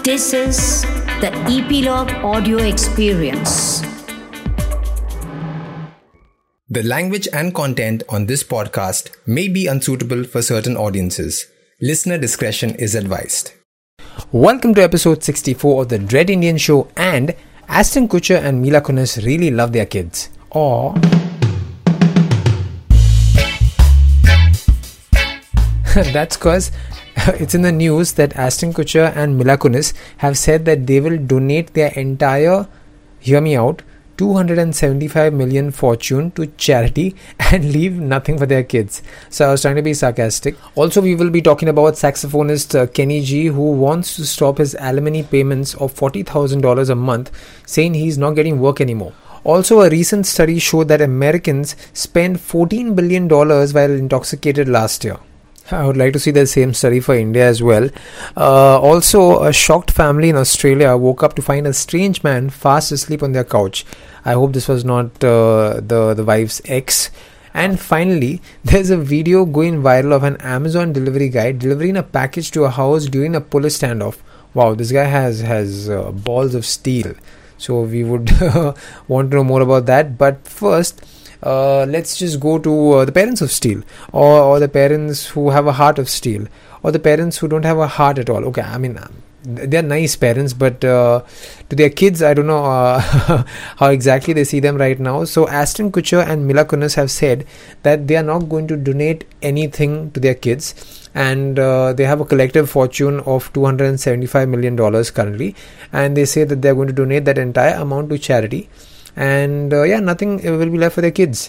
This is the Epilogue Audio Experience. The language and content on this podcast may be unsuitable for certain audiences. Listener discretion is advised. Welcome to episode 64 of the Dread Indian Show, and Ashton Kutcher and Mila Kunis really love their kids. Or that's because it's in the news that Ashton Kutcher and Mila Kunis have said that they will donate their entire, hear me out, 275 million fortune to charity and leave nothing for their kids. So I was trying to be sarcastic. Also, we will be talking about saxophonist Kenny G, who wants to stop his alimony payments of $40,000 a month, saying he's not getting work anymore. Also, a recent study showed that Americans spent $14 billion while intoxicated last year. I would like to see the same study for India as well. Also, a shocked family in Australia woke up to find a strange man fast asleep on their couch. I hope this was not the wife's ex. And finally, there's a video going viral of an Amazon delivery guy delivering a package to a house during a police standoff. Wow, this guy has balls of steel. So we would want to know more about that. But first, let's just go to the parents of steel, or the parents who have a heart of steel, or the parents who don't have a heart at all. Okay, I mean, they're nice parents, but to their kids, I don't know how exactly they see them right now. So Ashton Kutcher and Mila Kunis have said that they are not going to donate anything to their kids, and they have a collective fortune of $275 million currently, and they say that they're going to donate that entire amount to charity. And nothing will be left for their kids.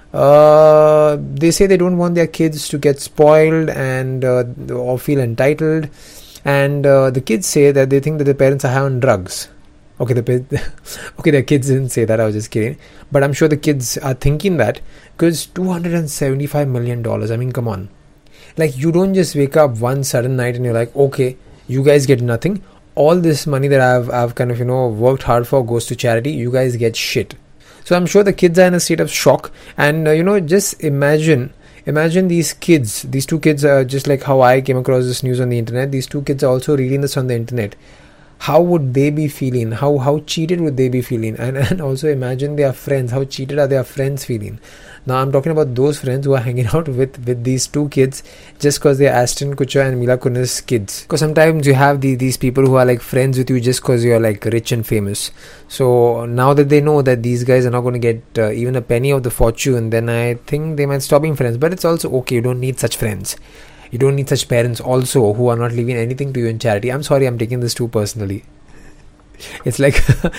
They say they don't want their kids to get spoiled and or feel entitled. And the kids say that they think that their parents are high on drugs. Okay, their kids didn't say that. I was just kidding. But I'm sure the kids are thinking that, because $275 million. I mean, come on. Like, you don't just wake up one sudden night and you're like, okay, you guys get nothing. All this money that I've kind of, worked hard for goes to charity. You guys get shit. So I'm sure the kids are in a state of shock. And, just imagine these kids. These two kids are just like how I came across this news on the internet. These two kids are also reading this on the internet. How would they be feeling? How cheated would they be feeling? And also imagine their friends. How cheated are their friends feeling? Now I'm talking about those friends who are hanging out with these two kids just because they're Ashton Kutcher and Mila Kunis kids. Because sometimes you have these people who are like friends with you just because you're like rich and famous. So now that they know that these guys are not going to get even a penny of the fortune, then I think they might stop being friends. But it's also okay. You don't need such friends. You don't need such parents also who are not leaving anything to you in charity. I'm sorry, I'm taking this too personally. It's like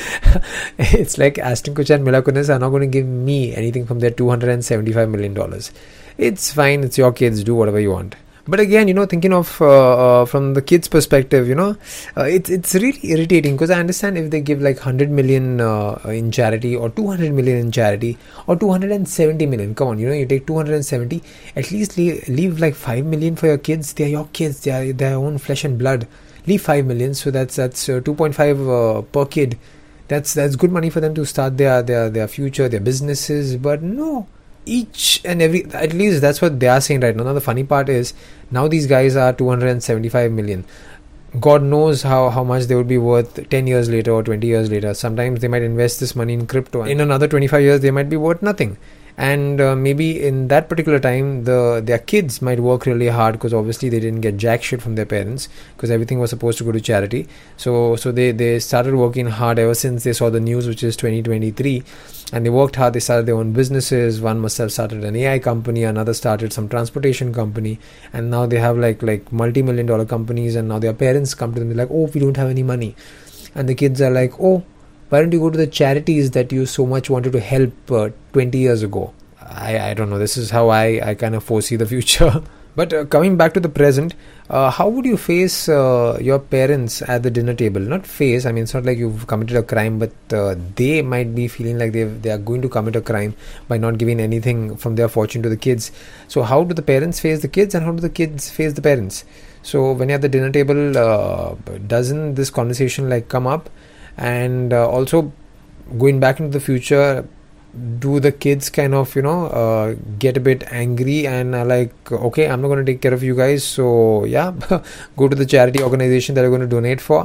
Ashton Kutcher and Mila Kunis are not going to give me anything from their $275 million. It's fine. It's your kids. Do whatever you want. But again, thinking of from the kids' perspective, it's really irritating, because I understand if they give like 100 million in charity, or 200 million in charity, or 270 million. Come on, you take 270. At least leave like 5 million for your kids. They're your kids. They are their own flesh and blood. Leave 5 million. So that's 2.5 per kid. That's good money for them to start their future, their businesses. But no. Each and every, at least that's what they are saying right now. Now the funny part is, now these guys are 275 million. God knows how much they would be worth 10 years later or 20 years later. Sometimes they might invest this money in crypto. In another 25 years, they might be worth nothing. And maybe in that particular time, their kids might work really hard, because obviously they didn't get jack shit from their parents, because everything was supposed to go to charity. So they started working hard ever since they saw the news, which is 2023. And they worked hard. They started their own businesses. One must have started an AI company. Another started some transportation company. And now they have like multi-million dollar companies. And now their parents come to them. They're like, oh, we don't have any money. And the kids are like, oh, why don't you go to the charities that you so much wanted to help 20 years ago? I don't know. This is how I kind of foresee the future. But coming back to the present, how would you face your parents at the dinner table? Not face, I mean, it's not like you've committed a crime, but they might be feeling like they are going to commit a crime by not giving anything from their fortune to the kids. So how do the parents face the kids, and how do the kids face the parents? So when you're at the dinner table, doesn't this conversation like come up? And also going back into the future, do the kids kind of get a bit angry and are like, okay, I'm not going to take care of you guys, so yeah, go to the charity organization that you're going to donate for?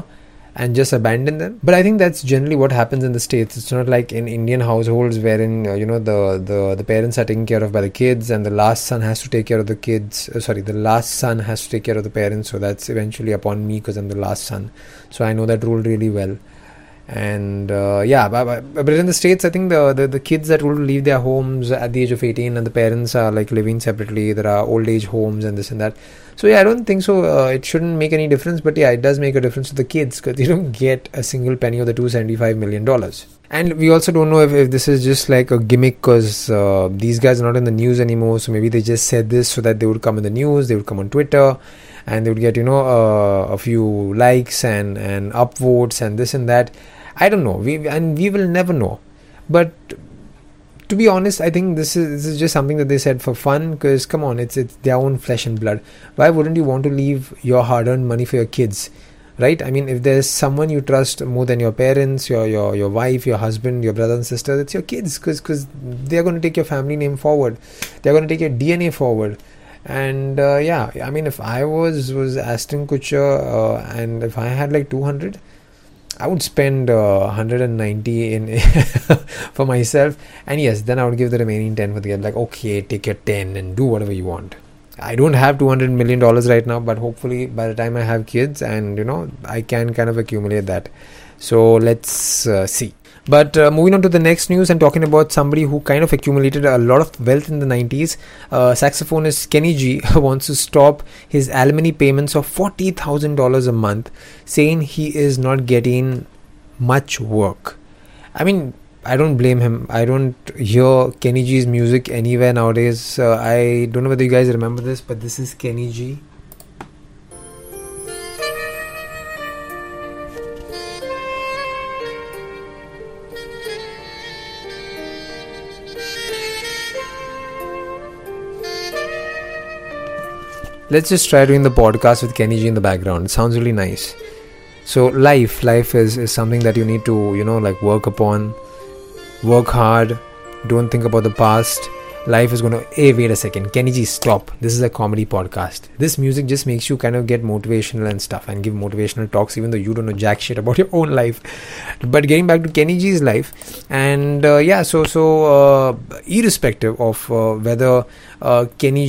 and just abandon them. But I think that's generally what happens in the States. It's not like in Indian households wherein the parents are taken care of by the kids, and the last son has to take care of the kids. The last son has to take care of the parents. So that's eventually upon me because I'm the last son. So I know that rule really well. And but in the States, I think the kids that will leave their homes at the age of 18 and the parents are like living separately. There are old age homes and this and that. So I don't think so. It shouldn't make any difference. But it does make a difference to the kids because you don't get a single penny of the $275 million. And we also don't know if this is just like a gimmick because these guys are not in the news anymore. So maybe they just said this so that they would come in the news. They would come on Twitter. And they would get, a few likes and upvotes and this and that. I don't know. We will never know. But to be honest, I think this is just something that they said for fun. Because come on, it's their own flesh and blood. Why wouldn't you want to leave your hard-earned money for your kids, right? I mean, if there's someone you trust more than your parents, your wife, your husband, your brother and sister, it's your kids. Because they're going to take your family name forward. They're going to take your DNA forward. And I mean, if I was Ashton Kutcher and if I had like 200, I would spend 190 in for myself, and yes, then I would give the remaining 10 for the kid. Like, okay, take your 10 and do whatever you want. I don't have $200 million right now, but hopefully by the time I have kids, and I can kind of accumulate that. So let's see. But moving on to the next news and talking about somebody who kind of accumulated a lot of wealth in the 90s, saxophonist Kenny G wants to stop his alimony payments of $40,000 a month, saying he is not getting much work. I mean, I don't blame him. I don't hear Kenny G's music anywhere nowadays. I don't know whether you guys remember this, but this is Kenny G. Let's just try doing the podcast with Kenny G in the background. It sounds really nice. So life is something that you need to, work upon, work hard, don't think about the past. Life is going to, hey, wait a second, Kenny G, stop. This is a comedy podcast. This music just makes you kind of get motivational and stuff and give motivational talks even though you don't know jack shit about your own life. But getting back to Kenny G's life, and irrespective of whether Kenny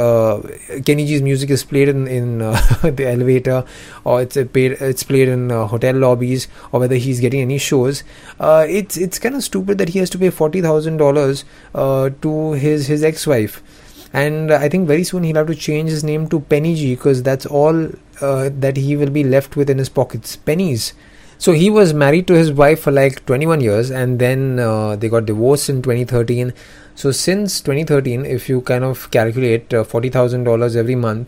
G's music is played in the elevator or it's played in hotel lobbies, or whether he's getting any shows, it's kind of stupid that he has to pay $40,000 to his ex-wife. And I think very soon he'll have to change his name to Penny G, because that's all that he will be left with in his pockets, pennies. So he was married to his wife for like 21 years, and then they got divorced in 2013. So since 2013, if you kind of calculate $40,000 every month,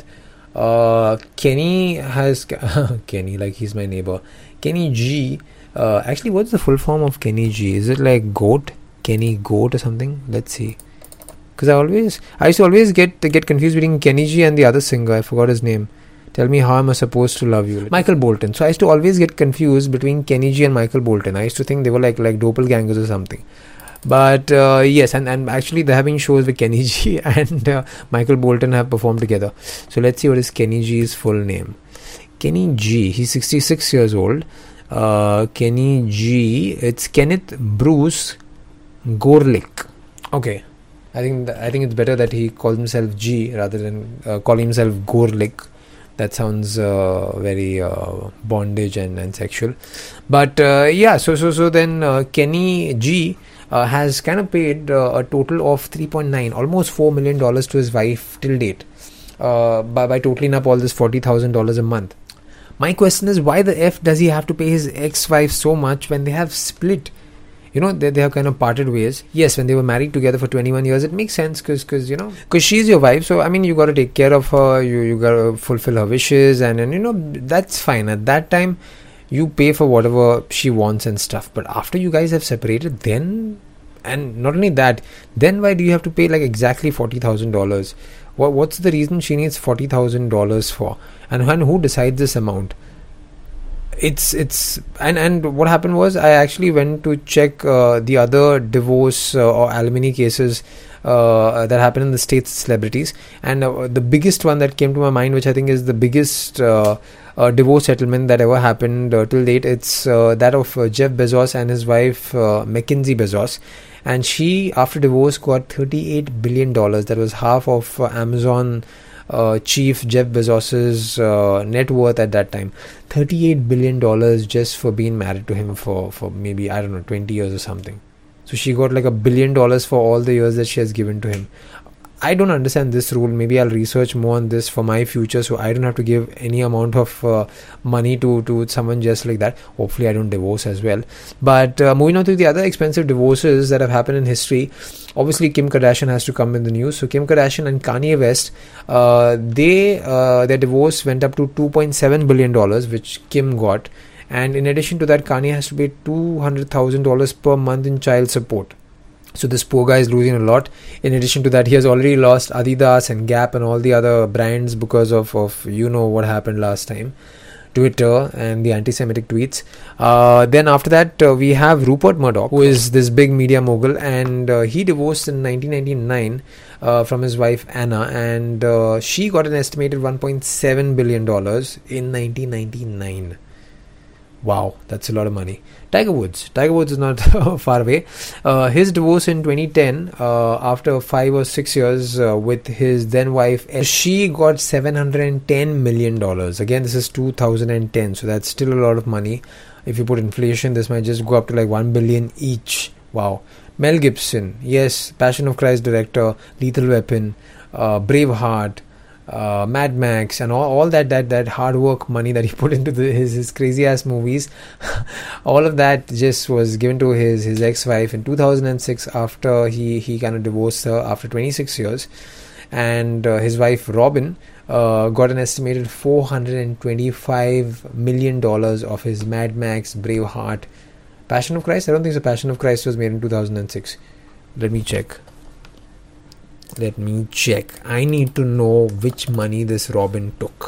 Kenny has Kenny, like he's my neighbor, Kenny G. Actually, what's the full form of Kenny G? Is it like goat, Kenny goat or something? Let's see. Because I used to always get confused between Kenny G and the other singer. I forgot his name. Tell me how am I supposed to love you? Michael Bolton. So I used to always get confused between Kenny G and Michael Bolton. I used to think they were like doppelgangers or something. But yes, and actually they're having shows with Kenny G and Michael Bolton have performed together. So let's see what is Kenny G's full name. Kenny G. He's 66 years old. Kenny G. It's Kenneth Bruce Gorlick. Okay. I think it's better that he calls himself G rather than calling himself Gorlick. That sounds very bondage and sexual. But so then Kenny G has kind of paid a total of $3.9, almost $4 million to his wife till date by totaling up all this $40,000 a month. My question is, why the F does he have to pay his ex-wife so much when they have split? They have kind of parted ways. Yes, when they were married together for 21 years, it makes sense because she's your wife. So, I mean, you got to take care of her. You got to fulfill her wishes. And that's fine. At that time, you pay for whatever she wants and stuff. But after you guys have separated, then, and not only that, then why do you have to pay like exactly $40,000? What's the reason she needs $40,000 for? And who decides this amount? And what happened was, I actually went to check the other divorce or alimony cases that happen in the States, celebrities, and the biggest one that came to my mind, which I think is the biggest divorce settlement that ever happened till date. It's that of Jeff Bezos and his wife Mackenzie Bezos. And she, after divorce, got $38 billion. That was half of Amazon chief Jeff Bezos's net worth at that time. $38 billion just for being married to him for maybe, I don't know, 20 years or something. So she got like $1 billion for all the years that she has given to him. I don't understand this rule. Maybe I'll research more on this for my future, so I don't have to give any amount of money to someone just like that. Hopefully I don't divorce as well. But moving on to the other expensive divorces that have happened in history, obviously Kim Kardashian has to come in the news. So Kim Kardashian and Kanye West, their divorce went up to $2.7 billion, which Kim got. And in addition to that, Kanye has to pay $200,000 per month in child support. So this poor guy is losing a lot. In addition to that, he has already lost Adidas and Gap and all the other brands because of you know what happened last time. Twitter and the anti-Semitic tweets. Then after that, we have Rupert Murdoch, who is this big media mogul, and he divorced in 1999 from his wife Anna, and she got an estimated $1.7 billion in 1999. Wow, that's a lot of money. Tiger Woods is not far away. His divorce in 2010, after 5 or 6 years with his then wife, she got $710 million. Again, this is 2010, so that's still a lot of money. If you put inflation, this might just go up to like 1 billion each. Wow. Mel Gibson, yes, Passion of Christ director, Lethal Weapon, Braveheart, Mad Max, and all that hard work money that he put into his crazy ass movies. All of that just was given to his ex-wife in 2006 after he kind of divorced her after 26 years. And his wife Robin got an estimated $425 million of his Mad Max, Braveheart, Passion of Christ. I don't think the Passion of Christ was made in 2006. Let me check. I need to know which money this Robin took.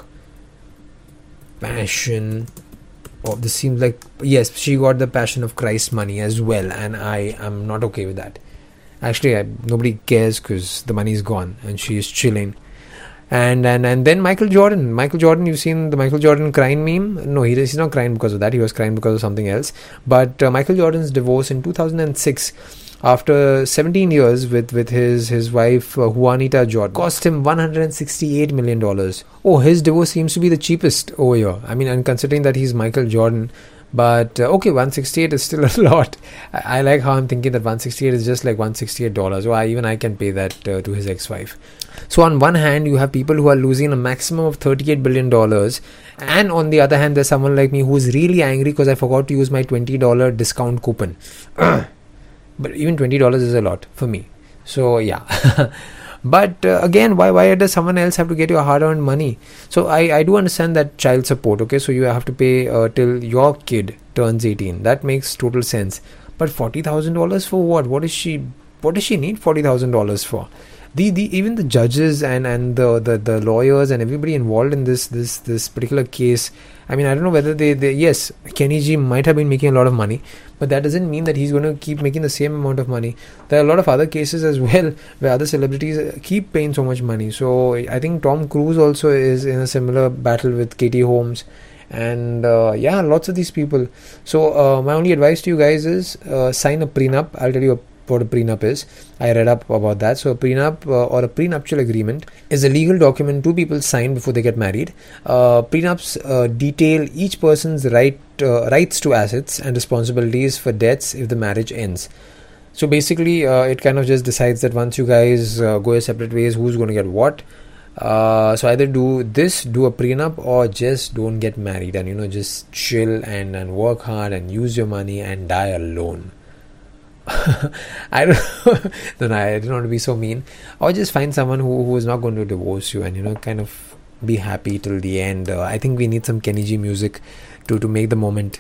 Passion. Oh, this seems like, yes, she got the Passion of Christ money as well, and I am not okay with that. Actually, nobody cares because the money is gone and she is chilling. And then Michael Jordan, you've seen the Michael Jordan crying meme? No, he's not crying because of that. He was crying because of something else. But Michael Jordan's divorce in 2006, after 17 years with his wife Juanita Jordan, cost him $168 million. Oh, his divorce seems to be the cheapest over here. I mean, and considering that he's Michael Jordan, but okay, 168 is still a lot. I like how I'm thinking that 168 is just like $168. Oh, even I can pay that to his ex-wife. So on one hand, you have people who are losing a maximum of $38 billion, and on the other hand, there's someone like me who's really angry because I forgot to use my $20 discount coupon. But even $20 is a lot for me. So yeah. But again, why does someone else have to get your hard-earned money? So I do understand that child support, okay? So you have to pay till your kid turns 18. That makes total sense. But $40,000 for what? What does she need $40,000 for? Even the judges and the lawyers and everybody involved in this particular case, I mean, I don't know whether they yes, Kenny G might have been making a lot of money, but that doesn't mean that he's going to keep making the same amount of money. There are a lot of other cases as well where other celebrities keep paying so much money. So I think Tom Cruise also is in a similar battle with Katie Holmes, and yeah, lots of these people. So my only advice to you guys is sign a prenup. I'll tell you what a prenup is. I read up about that. So a prenup or a prenuptial agreement is a legal document two people sign before they get married. Prenups detail each person's rights to assets and responsibilities for debts if the marriage ends. So basically it kind of just decides that once you guys go your separate ways, who's going to get what. So either do a prenup, or just don't get married and just chill and work hard and use your money and die alone. I don't want to be so mean. Or just find someone who is not going to divorce you and kind of be happy till the end. I think we need some Kenny G music to make the moment.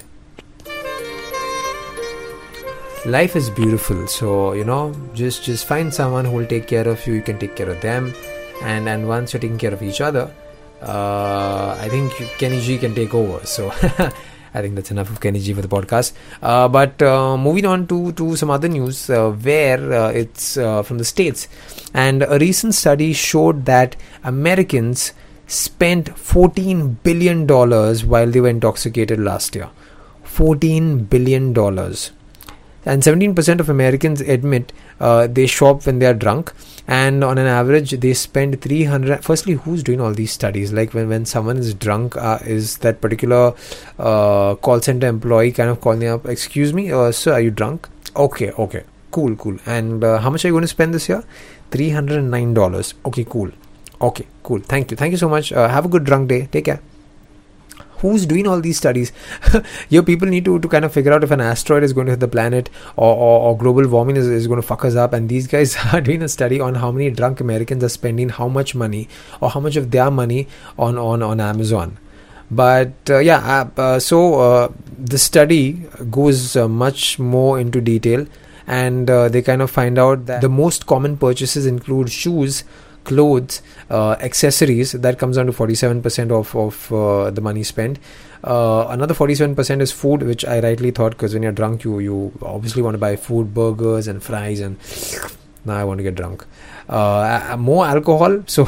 Life is beautiful, so just find someone who will take care of you. You can take care of them, and once you're taking care of each other, I think Kenny G can take over. So I think that's enough of Kenny G for the podcast. But moving on to some other news where it's from the States. And a recent study showed that Americans spent $14 billion while they were intoxicated last year. $14 billion. And 17% of Americans admit they shop when they are drunk, and on an average they spend 300. Firstly, who's doing all these studies? Like when someone is drunk, is that particular call center employee kind of calling up, excuse me, sir, are you drunk? Okay, cool. And how much are you going to spend this year? $309. Okay, cool. Thank you so much. Have a good drunk day. Take care. Who's doing all these studies? Your people need to kind of figure out if an asteroid is going to hit the planet, or global warming is going to fuck us up. And these guys are doing a study on how many drunk Americans are spending how much money, or how much of their money on Amazon. But so the study goes much more into detail, and they kind of find out that the most common purchases include shoes, clothes, accessories. That comes down to 47% of the money spent. Another 47% is food, which I rightly thought, because when you're drunk you obviously want to buy food, burgers and fries, and now I want to get drunk. More alcohol, so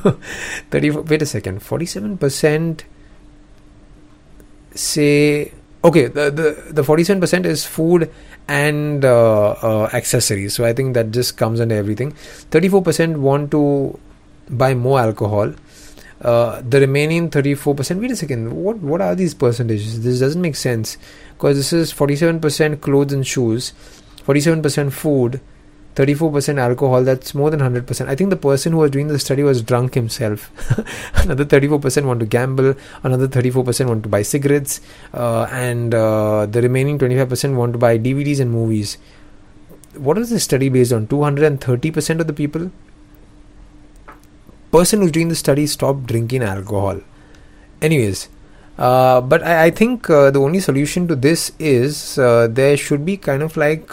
47% say, okay, the 47% is food and accessories, so I think that just comes under everything. 34% want to buy more alcohol. The remaining 34%, wait a second, what are these percentages? This doesn't make sense, because this is 47% clothes and shoes, 47% food, 34% alcohol. That's more than 100%. I think the person who was doing the study was drunk himself. Another 34% want to gamble, another 34% want to buy cigarettes, and the remaining 25% want to buy DVDs and movies. What is this study based on? 230% of the people? Person who's doing the study stopped drinking alcohol. Anyways, but I think the only solution to this is there should be kind of like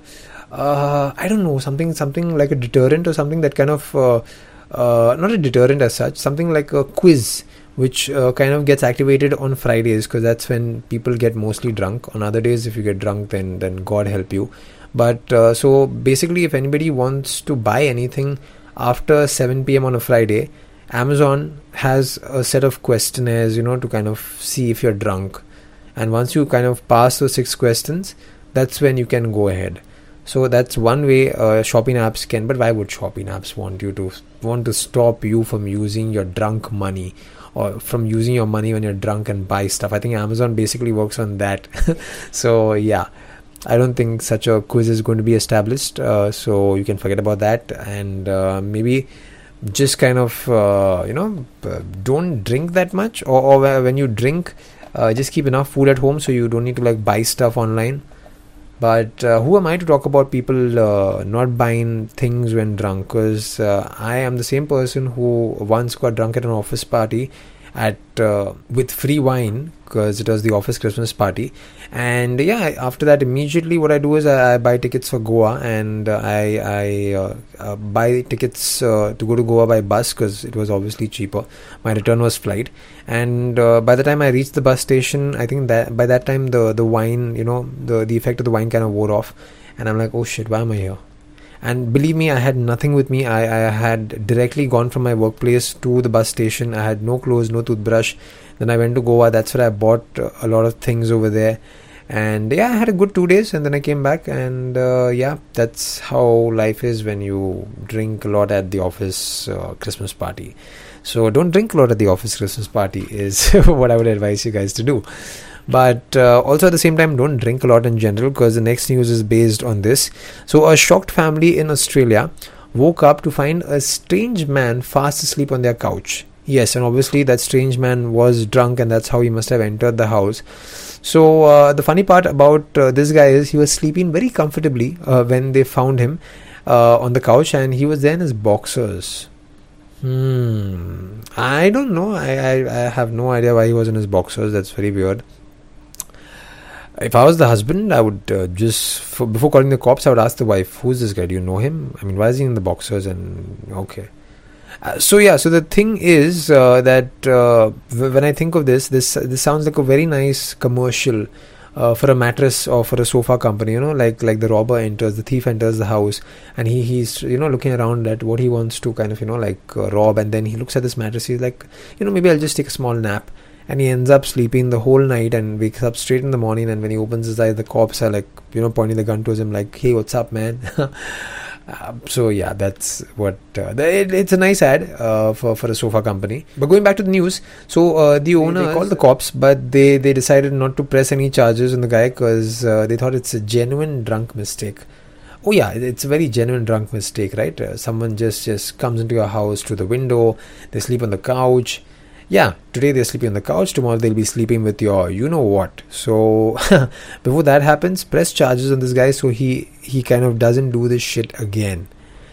I don't know, something like a deterrent, or something that kind of not a deterrent as such, something like a quiz which kind of gets activated on Fridays, because that's when people get mostly drunk. On other days, if you get drunk, then God help you. But so basically, if anybody wants to buy anything after 7 p.m. on a Friday, Amazon has a set of questionnaires, to kind of see if you're drunk. And once you kind of pass those 6 questions, that's when you can go ahead. So that's one way shopping apps can. But why would shopping apps want to stop you from using your drunk money, or from using your money when you're drunk and buy stuff? I think Amazon basically works on that. So yeah, I don't think such a quiz is going to be established. So you can forget about that, and maybe just kind of don't drink that much, or when you drink, just keep enough food at home so you don't need to like buy stuff online. But who am I to talk about people not buying things when drunk? Because I am the same person who once got drunk at an office party with free wine, because it was the office Christmas party. And yeah, after that, immediately what I do is I buy tickets for Goa, and I buy tickets to go to Goa by bus, because it was obviously cheaper. My return was flight, and by the time I reached the bus station, I think that by that time the wine, the effect of the wine kind of wore off, and I'm like, oh shit, why am I here? And believe me, I had nothing with me. I had directly gone from my workplace to the bus station. I had no clothes, no toothbrush. Then I went to Goa. That's where I bought a lot of things over there. And yeah, I had a good 2 days, and then I came back. And yeah, that's how life is when you drink a lot at the office Christmas party. So don't drink a lot at the office Christmas party is what I would advise you guys to do. But also at the same time, don't drink a lot in general, because the next news is based on this. So a shocked family in Australia woke up to find a strange man fast asleep on their couch. Yes, and obviously that strange man was drunk, and that's how he must have entered the house. So the funny part about this guy is he was sleeping very comfortably when they found him on the couch, and he was there in his boxers. I don't know. I have no idea why he was in his boxers. That's very weird. If I was the husband, I would before calling the cops, I would ask the wife, who's this guy? Do you know him? I mean, why is he in the boxers? And okay. So the thing is that when I think of this sounds like a very nice commercial for a mattress or for a sofa company, like the thief enters the house, and he's looking around at what he wants to kind of rob, and then he looks at this mattress. He's like, maybe I'll just take a small nap, and he ends up sleeping the whole night and wakes up straight in the morning. And when he opens his eyes, the cops are like pointing the gun towards him, like, hey, what's up, man? So yeah, that's what it's a nice ad for a sofa company. But going back to the news, so the owner, they called the cops, but they decided not to press any charges on the guy because they thought it's a genuine drunk mistake. Oh yeah, it's a very genuine drunk mistake, right? Someone just comes into your house through the window, they sleep on the couch. Yeah, today they're sleeping on the couch, tomorrow they'll be sleeping with your you-know-what. So, before that happens, press charges on this guy so he kind of doesn't do this shit again.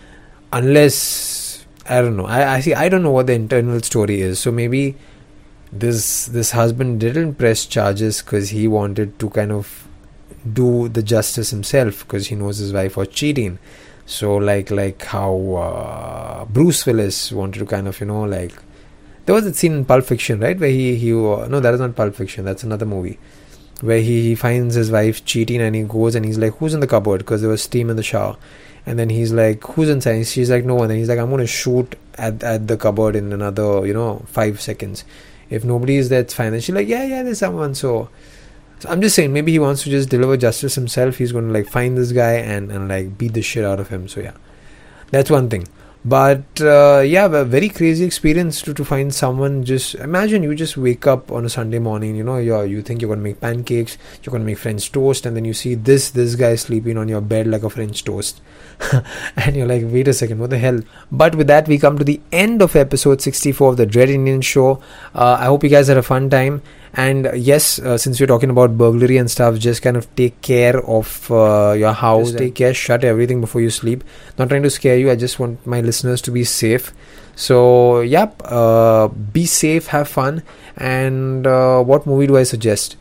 Unless, I don't know. I don't know what the internal story is. So maybe this husband didn't press charges because he wanted to kind of do the justice himself because he knows his wife was cheating. So like how Bruce Willis wanted to kind of, there was a scene in Pulp Fiction, right, where no, that is not Pulp Fiction, that's another movie, where he finds his wife cheating and he goes and he's like, who's in the cupboard, because there was steam in the shower, and then he's like, who's inside? She's like, no one. And he's like, I'm going to shoot at the cupboard in another 5 seconds. If nobody is there, it's fine. And she's like, yeah, there's someone. So I'm just saying, maybe he wants to just deliver justice himself. He's going to find this guy and beat the shit out of him. So yeah, that's one thing. But a very crazy experience to find someone. Just imagine you just wake up on a Sunday morning, you think you're going to make pancakes, you're going to make French toast, and then you see this guy sleeping on your bed like a French toast. And you're like, wait a second, what the hell? But with that, we come to the end of episode 64 of the Dread Indian Show. I hope you guys had a fun time. And yes, since we're talking about burglary and stuff, just kind of take care of your house. Take care, shut everything before you sleep. Not trying to scare you, I just want my listeners to be safe. So, be safe, have fun. And what movie do I suggest?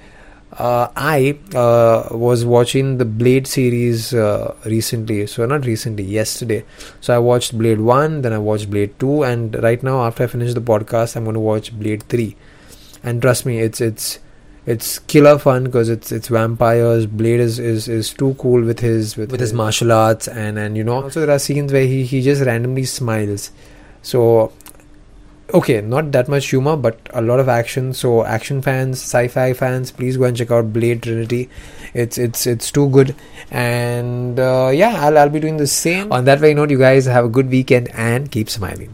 I was watching the Blade series recently. So not recently, yesterday. So I watched Blade 1, then I watched Blade 2, and right now after I finish the podcast, I'm going to watch Blade 3. And trust me, it's killer fun because it's vampires. Blade is too cool with his martial arts, and also there are scenes where he just randomly smiles. So okay, not that much humor, but a lot of action. So action fans, sci-fi fans, please go and check out Blade Trinity. It's too good. And I'll be doing the same. On that very note, you guys have a good weekend and keep smiling.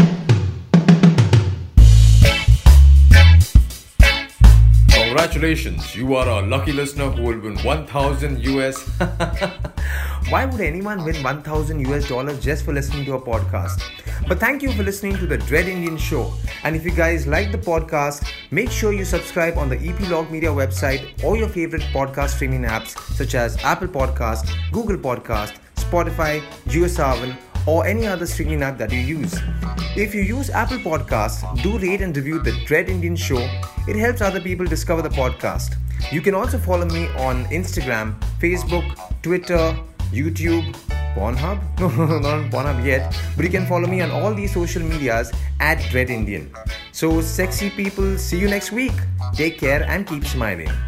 Congratulations, you are a lucky listener who will win 1,000 US. Why would anyone win $1,000 just for listening to a podcast? But thank you for listening to the Dread Indian Show. And if you guys like the podcast, make sure you subscribe on the Epilogue Media website or your favorite podcast streaming apps such as Apple Podcast, Google Podcast, Spotify, JioSaavn, or any other streaming app that you use. If you use Apple Podcasts, do rate and review the Dread Indian Show. It helps other people discover the podcast. You can also follow me on Instagram, Facebook, Twitter, YouTube, Pornhub? No, not on Pornhub yet. But you can follow me on all these social medias at Dread Indian. So sexy people, see you next week. Take care and keep smiling.